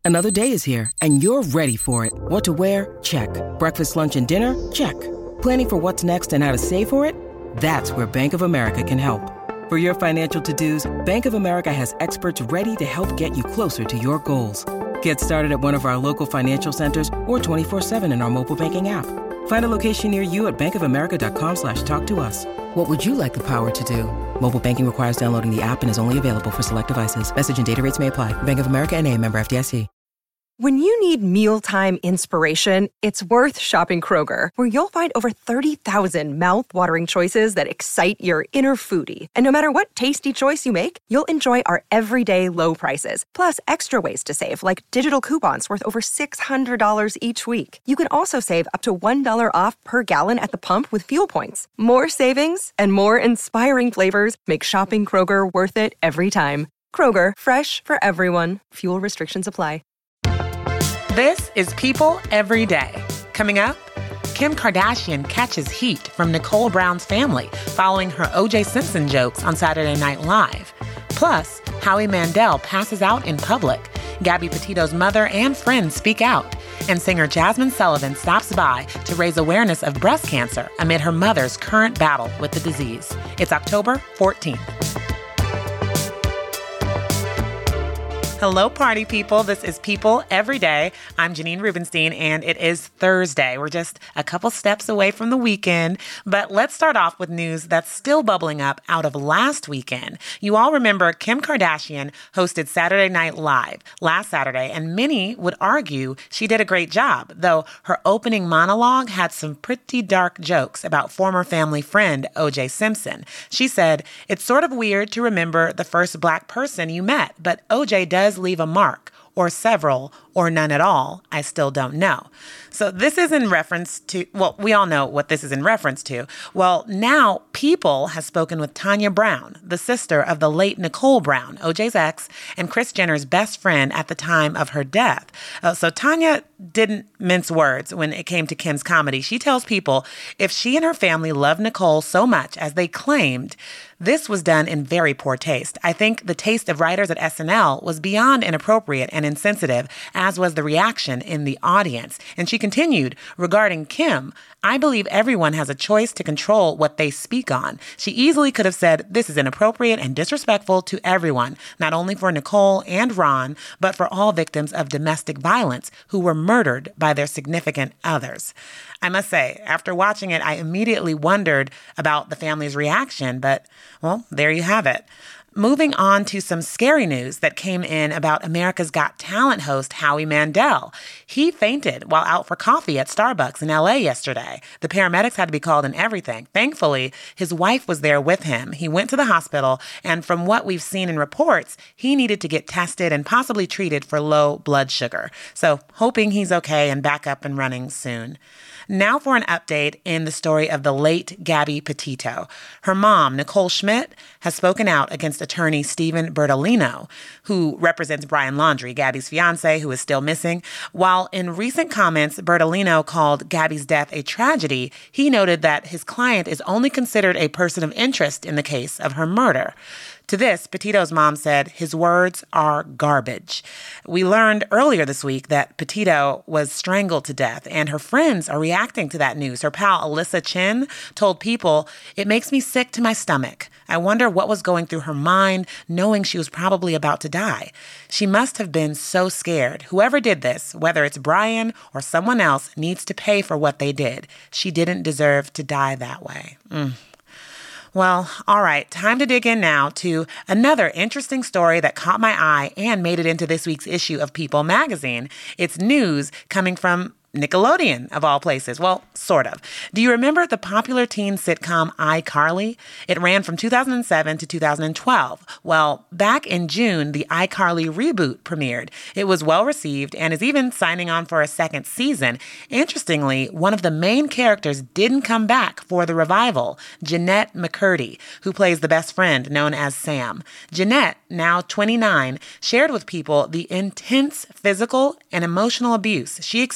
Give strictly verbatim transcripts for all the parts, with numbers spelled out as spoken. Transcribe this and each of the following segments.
Another day is here, and you're ready for it. What to wear? Check. Breakfast, lunch, and dinner? Check. Planning for what's next and how to save for it? That's where Bank of America can help. For your financial to-dos, Bank of America has experts ready to help get you closer to your goals. Get started at one of our local financial centers or twenty-four seven in our mobile banking app. Find a location near you at bankofamerica.com slash talk to us. What would you like the power to do? Mobile banking requires downloading the app and is only available for select devices. Message and data rates may apply. Bank of America N A, member F D I C. When you need mealtime inspiration, it's worth shopping Kroger, where you'll find over thirty thousand mouth-watering choices that excite your inner foodie. And no matter what tasty choice you make, you'll enjoy our everyday low prices, plus extra ways to save, like digital coupons worth over six hundred dollars each week. You can also save up to one dollar off per gallon at the pump with fuel points. More savings and more inspiring flavors make shopping Kroger worth it every time. Kroger, fresh for everyone. Fuel restrictions apply. This is People Every Day. Coming up, Kim Kardashian catches heat from Nicole Brown's family following her O J Simpson jokes on Saturday Night Live. Plus, Howie Mandel passes out in public. Gabby Petito's mother and friends speak out. And singer Jasmine Sullivan stops by to raise awareness of breast cancer amid her mother's current battle with the disease. It's October fourteenth. Hello, party people. This is People Every Day. I'm Janine Rubenstein, and it is Thursday. We're just a couple steps away from the weekend, but let's start off with news that's still bubbling up out of last weekend. You all remember Kim Kardashian hosted Saturday Night Live last Saturday, and many would argue she did a great job, though her opening monologue had some pretty dark jokes about former family friend O J Simpson. She said, "It's sort of weird to remember the first black person you met, but O J does leave a mark, or several, or none at all. I still don't know." So this is in reference to, well, we all know what this is in reference to. Well, now People has spoken with Tanya Brown, the sister of the late Nicole Brown, O J's ex, and Kris Jenner's best friend at the time of her death. Uh, so Tanya didn't mince words when it came to Kim's comedy. She tells People if she and her family loved Nicole so much as they claimed, this was done in very poor taste. I think the taste of writers at S N L was beyond inappropriate and insensitive, as was the reaction in the audience. And she continued, regarding Kim, I believe everyone has a choice to control what they speak on. She easily could have said, this is inappropriate and disrespectful to everyone, not only for Nicole and Ron, but for all victims of domestic violence who were murdered by their significant others. I must say, after watching it, I immediately wondered about the family's reaction, but, well, there you have it. Moving on to some scary news that came in about America's Got Talent host Howie Mandel. He fainted while out for coffee at Starbucks in L A yesterday. The paramedics had to be called and everything. Thankfully, his wife was there with him. He went to the hospital, and from what we've seen in reports, he needed to get tested and possibly treated for low blood sugar. So, hoping he's okay and back up and running soon. Now for an update in the story of the late Gabby Petito. Her mom, Nicole Schmidt, has spoken out against attorney Stephen Bertolino, who represents Brian Laundrie, Gabby's fiancé, who is still missing. While in recent comments, Bertolino called Gabby's death a tragedy, he noted that his client is only considered a person of interest in the case of her murder. To this, Petito's mom said, his words are garbage. We learned earlier this week that Petito was strangled to death, and her friends are reacting to that news. Her pal, Alyssa Chin, told People, it makes me sick to my stomach. I wonder what was going through her mind, knowing she was probably about to die. She must have been so scared. Whoever did this, whether it's Brian or someone else, needs to pay for what they did. She didn't deserve to die that way. Mm. Well, all right, time to dig in now to another interesting story that caught my eye and made it into this week's issue of People magazine. It's news coming from Nickelodeon, of all places. Well, sort of. Do you remember the popular teen sitcom iCarly? It ran from two thousand seven to two thousand twelve. Well, back in June, the iCarly reboot premiered. It was well received and is even signing on for a second season. Interestingly, one of the main characters didn't come back for the revival, Jeanette McCurdy, who plays the best friend known as Sam. Jeanette, now twenty-nine, shared with People the intense physical and emotional abuse she experienced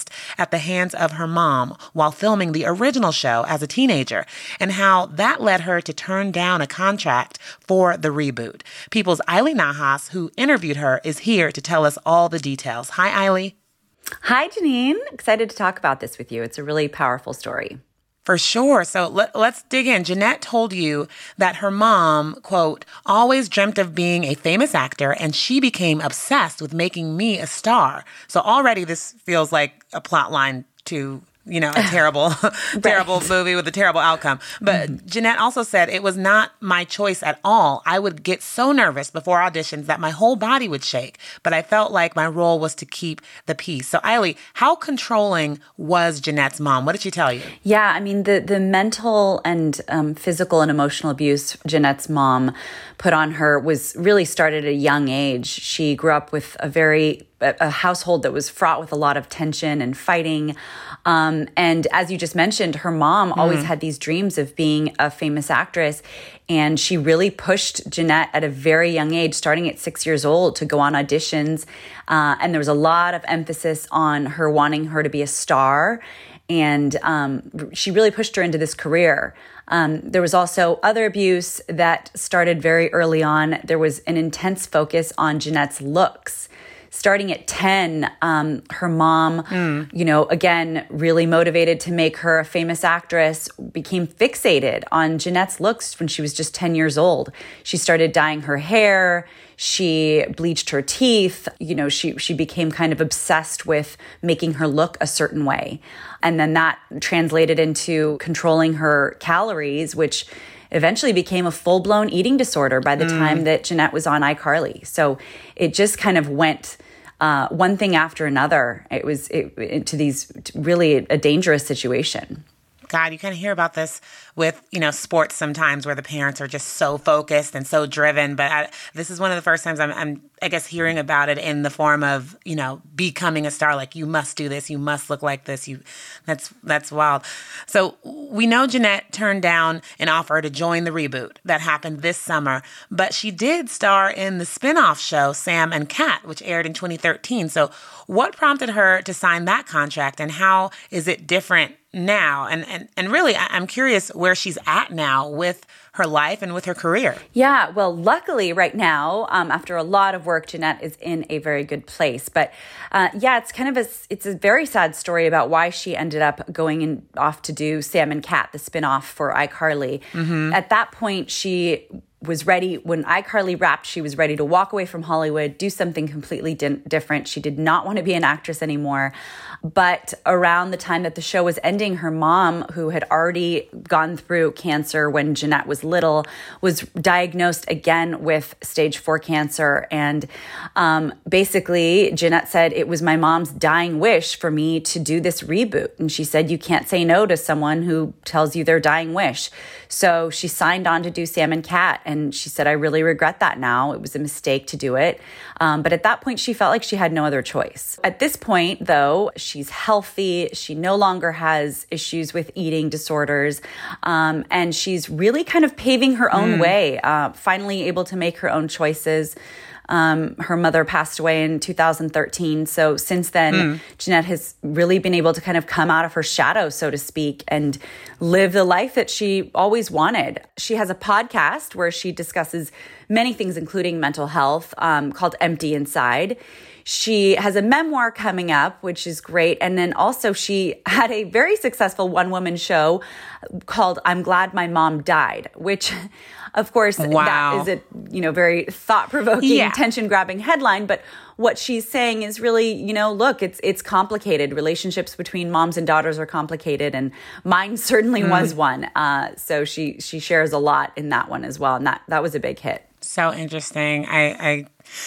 lost at the hands of her mom while filming the original show as a teenager, and how that led her to turn down a contract for the reboot. People's Eiley Nahas, who interviewed her, is here to tell us all the details. Hi, Eiley. Hi, Janine. Excited to talk about this with you. It's a really powerful story. For sure. So let, let's dig in. Jeanette told you that her mom, quote, always dreamt of being a famous actor, and she became obsessed with making me a star. So already this feels like a plot line to, you know, a terrible, terrible movie with a terrible outcome. But mm-hmm. Jeanette also said it was not my choice at all. I would get so nervous before auditions that my whole body would shake. But I felt like my role was to keep the peace. So Eiley, how controlling was Jeanette's mom? What did she tell you? Yeah, I mean, the, the mental and um, physical and emotional abuse Jeanette's mom put on her was really started at a young age. She grew up with a very a household that was fraught with a lot of tension and fighting. Um, and as you just mentioned, her mom mm. always had these dreams of being a famous actress. And she really pushed Jeanette at a very young age, starting at six years old, to go on auditions. Uh, and there was a lot of emphasis on her wanting her to be a star. And um, she really pushed her into this career. Um, there was also other abuse that started very early on. There was an intense focus on Jeanette's looks. Starting at ten, um, her mom, mm. you know, again, really motivated to make her a famous actress, became fixated on Jeanette's looks when she was just ten years old. She started dyeing her hair. She bleached her teeth. You know, she, she became kind of obsessed with making her look a certain way. And then that translated into controlling her calories, which eventually became a full-blown eating disorder by the mm. time that Jeanette was on iCarly. So it just kind of went uh, one thing after another. It was it, it, to these really a dangerous situation. God, you kind of hear about this with, you know, sports sometimes where the parents are just so focused and so driven. But I, this is one of the first times I'm, I'm, I guess, hearing about it in the form of, you know, becoming a star. Like, you must do this. You must look like this. You, that's, that's wild. So we know Jeanette turned down an offer to join the reboot that happened this summer, but she did star in the spinoff show, Sam and Cat, which aired in twenty thirteen. So what prompted her to sign that contract, and how is it different now? And, and, and really, I'm curious where she's at now with her life and with her career. Yeah, well, luckily right now, um, after a lot of work, Jeanette is in a very good place. But uh, yeah, it's kind of a, it's a very sad story about why she ended up going in, off to do Sam and Cat, the spinoff for iCarly. Mm-hmm. At that point, she was ready, when iCarly wrapped, she was ready to walk away from Hollywood, do something completely di- different. She did not want to be an actress anymore. But around the time that the show was ending, her mom, who had already gone through cancer when Jeanette was little, was diagnosed again with stage four cancer. And um, basically, Jeanette said, it was my mom's dying wish for me to do this reboot. And she said, you can't say no to someone who tells you their dying wish. So she signed on to do Sam and Cat. And she said, I really regret that now. It was a mistake to do it. Um, but at that point, she felt like she had no other choice. At this point, though, she's healthy. She no longer has issues with eating disorders. Um, and she's really kind of paving her own mm. way, uh, finally able to make her own choices. Um, her mother passed away in two thousand thirteen. So since then, mm. Jeanette has really been able to kind of come out of her shadow, so to speak, and live the life that she always wanted. She has a podcast where she discusses many things, including mental health, um, called Empty Inside. She has a memoir coming up, which is great. And then also she had a very successful one-woman show called I'm Glad My Mom Died, which, of course, wow. that is a, you know, very thought-provoking, yeah. tension-grabbing headline. But what she's saying is really, you know, look, it's it's complicated. Relationships between moms and daughters are complicated, and mine certainly mm. was one. Uh, so she she shares a lot in that one as well, and that that was a big hit. So interesting. I, I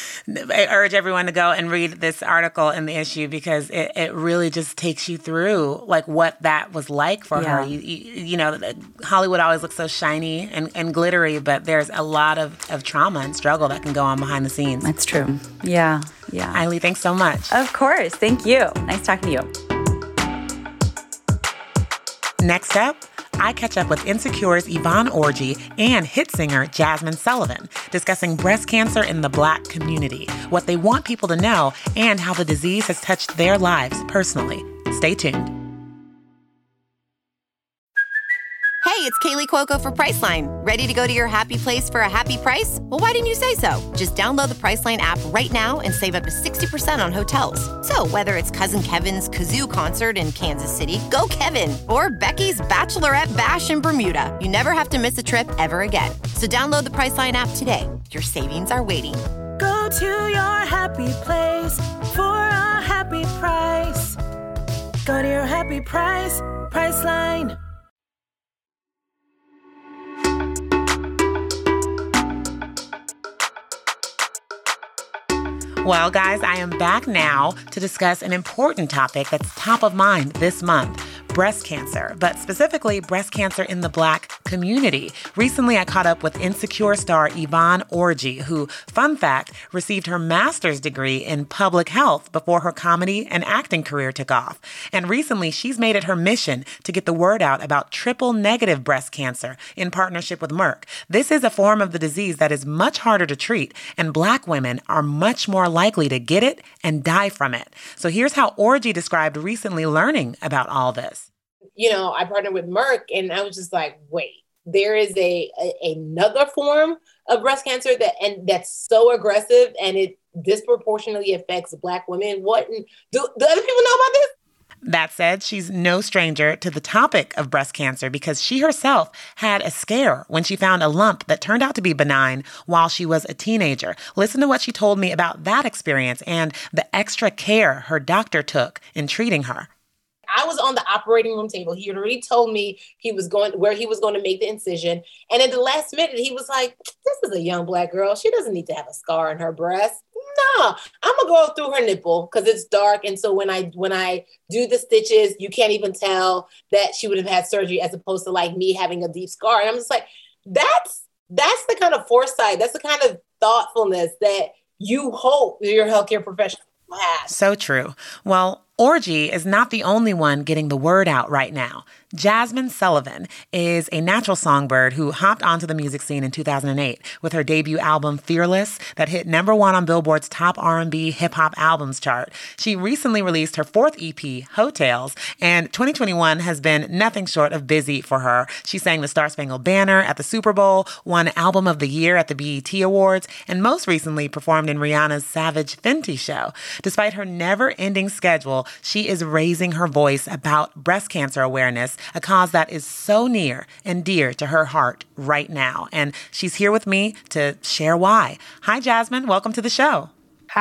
I urge everyone to go and read this article in the issue, because it, it really just takes you through like what that was like for yeah. her. You, you, you know, Hollywood always looks so shiny and, and glittery, but there's a lot of, of trauma and struggle that can go on behind the scenes. That's true. Yeah. Yeah. Eiley, thanks so much. Of course. Thank you. Nice talking to you. Next up, I catch up with Insecure's Yvonne Orji and hit singer Jazmine Sullivan, discussing breast cancer in the Black community, what they want people to know, and how the disease has touched their lives personally. Stay tuned. Hey, it's Kaylee Cuoco for Priceline. Ready to go to your happy place for a happy price? Well, why didn't you say so? Just download the Priceline app right now and save up to sixty percent on hotels. So whether it's Cousin Kevin's Kazoo Concert in Kansas City, go Kevin, or Becky's Bachelorette Bash in Bermuda, you never have to miss a trip ever again. So download the Priceline app today. Your savings are waiting. Go to your happy place for a happy price. Go to your happy price, Priceline. Well, guys, I am back now to discuss an important topic that's top of mind this month. Breast cancer, but specifically breast cancer in the Black community. Recently, I caught up with Insecure star Yvonne Orji, who, fun fact, received her master's degree in public health before her comedy and acting career took off. And recently, she's made it her mission to get the word out about triple-negative breast cancer in partnership with Merck. This is a form of the disease that is much harder to treat, and Black women are much more likely to get it and die from it. So here's how Orji described recently learning about all this. You know, I partnered with Merck, and I was just like, wait, there is a, a another form of breast cancer that and that's so aggressive, and it disproportionately affects Black women. What do, do other people know about this? That said, she's no stranger to the topic of breast cancer because she herself had a scare when she found a lump that turned out to be benign while she was a teenager. Listen to what she told me about that experience and the extra care her doctor took in treating her. I was on the operating room table. He had already told me he was going where he was going to make the incision. And at the last minute, he was like, this is a young Black girl. She doesn't need to have a scar on her breast. No, I'm going to go through her nipple because it's dark. And so when I when I do the stitches, you can't even tell that she would have had surgery as opposed to like me having a deep scar. And I'm just like, that's that's the kind of foresight. That's the kind of thoughtfulness that you hope your healthcare professional has. So true. Well, Orji is not the only one getting the word out right now. Jazmine Sullivan is a natural songbird who hopped onto the music scene in two thousand eight with her debut album Fearless that hit number one on Billboard's top R and B hip-hop albums chart. She recently released her fourth E P, Hotels, and twenty twenty-one has been nothing short of busy for her. She sang the Star-Spangled Banner at the Super Bowl, won Album of the Year at the B E T Awards, and most recently performed in Rihanna's Savage Fenty show. Despite her never-ending schedule, she is raising her voice about breast cancer awareness, a cause that is so near and dear to her heart right now. And she's here with me to share why. Hi, Jazmine. Welcome to the show.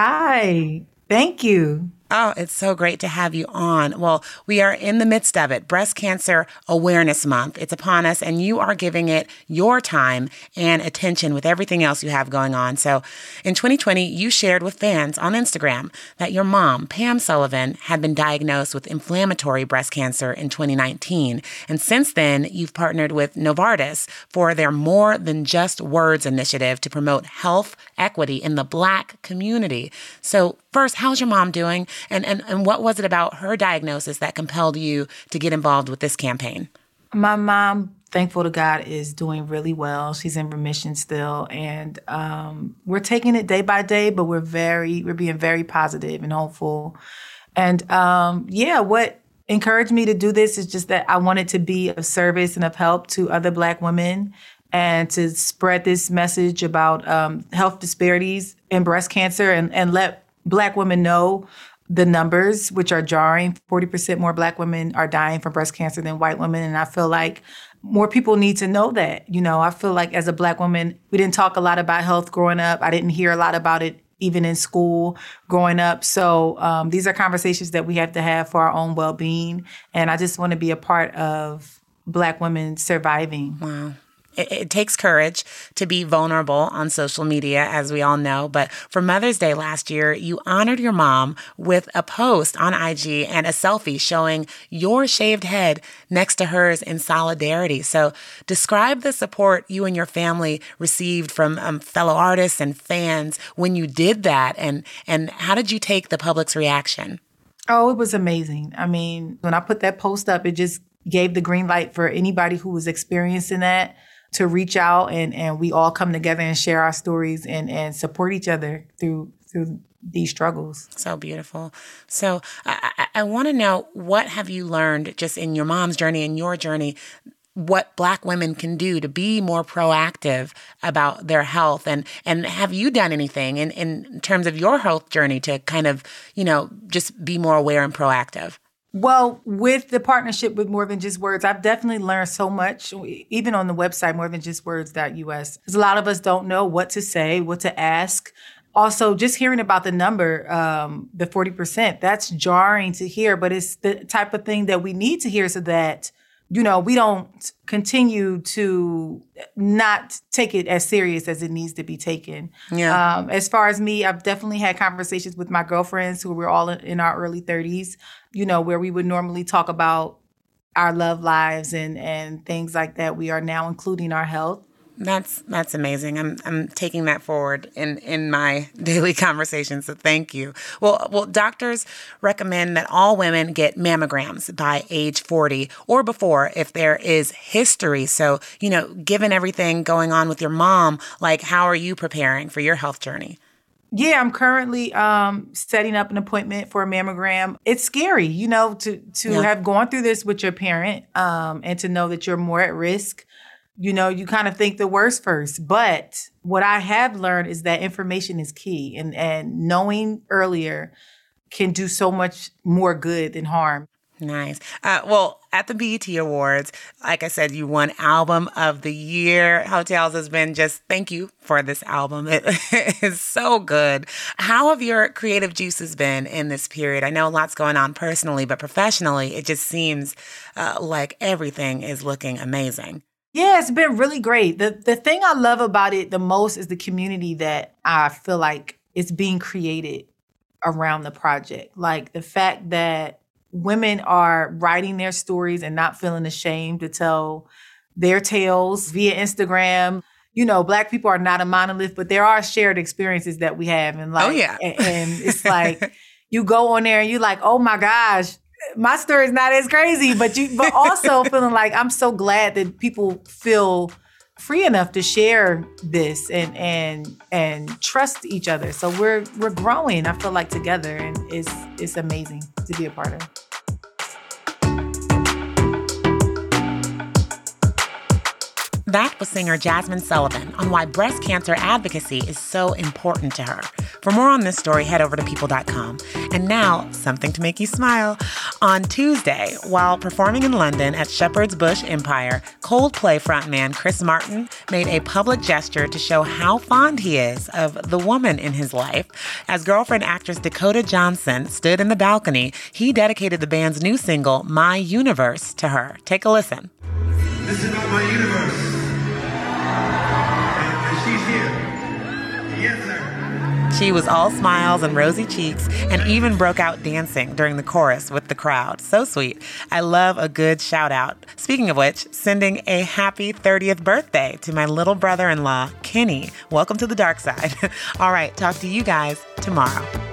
Hi. Thank you. Oh, it's so great to have you on. Well, we are in the midst of it. Breast Cancer Awareness Month. It's upon us, and you are giving it your time and attention with everything else you have going on. So in twenty twenty, you shared with fans on Instagram that your mom, Pam Sullivan, had been diagnosed with inflammatory breast cancer in twenty nineteen. And since then, you've partnered with Novartis for their More Than Just Words initiative to promote health equity in the Black community. So first, how's your mom doing? And, and and what was it about her diagnosis that compelled you to get involved with this campaign? My mom, thankful to God, is doing really well. She's in remission still. And um, we're taking it day by day, but we're very, we're being very positive and hopeful. And um, yeah, what encouraged me to do this is just that I wanted to be of service and of help to other Black women and to spread this message about um, health disparities in breast cancer and, and let Black women know the numbers, which are jarring. forty percent more Black women are dying from breast cancer than white women. And I feel like more people need to know that. You know, I feel like as a Black woman, we didn't talk a lot about health growing up. I didn't hear a lot about it even in school growing up. So um, these are conversations that we have to have for our own well-being. And I just want to be a part of Black women surviving. Wow. It, it takes courage to be vulnerable on social media, as we all know. But for Mother's Day last year, you honored your mom with a post on I G and a selfie showing your shaved head next to hers in solidarity. So describe the support you and your family received from um, fellow artists and fans when you did that. And, and how did you take the public's reaction? Oh, it was amazing. I mean, when I put that post up, it just gave the green light for anybody who was experiencing that to reach out, and, and we all come together and share our stories and, and support each other through through these struggles. So beautiful. So I, I, I want to know, what have you learned just in your mom's journey and your journey, what Black women can do to be more proactive about their health? And, and have you done anything in, in terms of your health journey to kind of, you know, just be more aware and proactive? Well, with the partnership with More Than Just Words, I've definitely learned so much, even on the website, more than just words dot U S. Because a lot of us don't know what to say, what to ask. Also, just hearing about the number, um, the forty percent, that's jarring to hear, but it's the type of thing that we need to hear so that, you know, we don't continue to not take it as serious as it needs to be taken. Yeah. Um, as far as me, I've definitely had conversations with my girlfriends who were all in our early thirties, you know, where we would normally talk about our love lives and, and things like that. We are now including our health. That's that's amazing. I'm I'm taking that forward in, in my daily conversations. So thank you. Well, well, doctors recommend that all women get mammograms by age forty or before if there is history. So, you know, given everything going on with your mom, like, how are you preparing for your health journey? Yeah, I'm currently um, setting up an appointment for a mammogram. It's scary, you know, to to Yeah. have gone through this with your parent um, and to know that you're more at risk. You know, you kind of think the worst first. But what I have learned is that information is key. And, and knowing earlier can do so much more good than harm. Nice. Uh, well, at the B E T Awards, like I said, you won Album of the Year. Hotels has been just, thank you for this album. It is so good. How have your creative juices been in this period? I know lots going on personally, but professionally, it just seems uh, like everything is looking amazing. Yeah, it's been really great. The the thing I love about it the most is the community that I feel like is being created around the project. Like the fact that women are writing their stories and not feeling ashamed to tell their tales via Instagram. You know, Black people are not a monolith, but there are shared experiences that we have. And like, Oh, yeah. and, and it's like you go on there and you're like, oh my gosh, my story's not as crazy, but you, but also feeling like I'm so glad that people feel free enough to share this and and and trust each other. So we're we're growing, I feel like, together, and it's it's amazing to be a part of. That was singer Jazmine Sullivan on why breast cancer advocacy is so important to her. For more on this story, head over to people dot com. And now, something to make you smile. On Tuesday, while performing in London at Shepherd's Bush Empire, Coldplay frontman Chris Martin made a public gesture to show how fond he is of the woman in his life. As girlfriend actress Dakota Johnson stood in the balcony, he dedicated the band's new single, My Universe, to her. Take a listen. This is about my universe. And, and she's here. Yes, sir. She was all smiles and rosy cheeks and even broke out dancing during the chorus with the crowd. So sweet. I love a good shout out. Speaking of which, sending a happy thirtieth birthday to my little brother-in-law, Kenny. Welcome to the dark side. All right, talk to you guys tomorrow.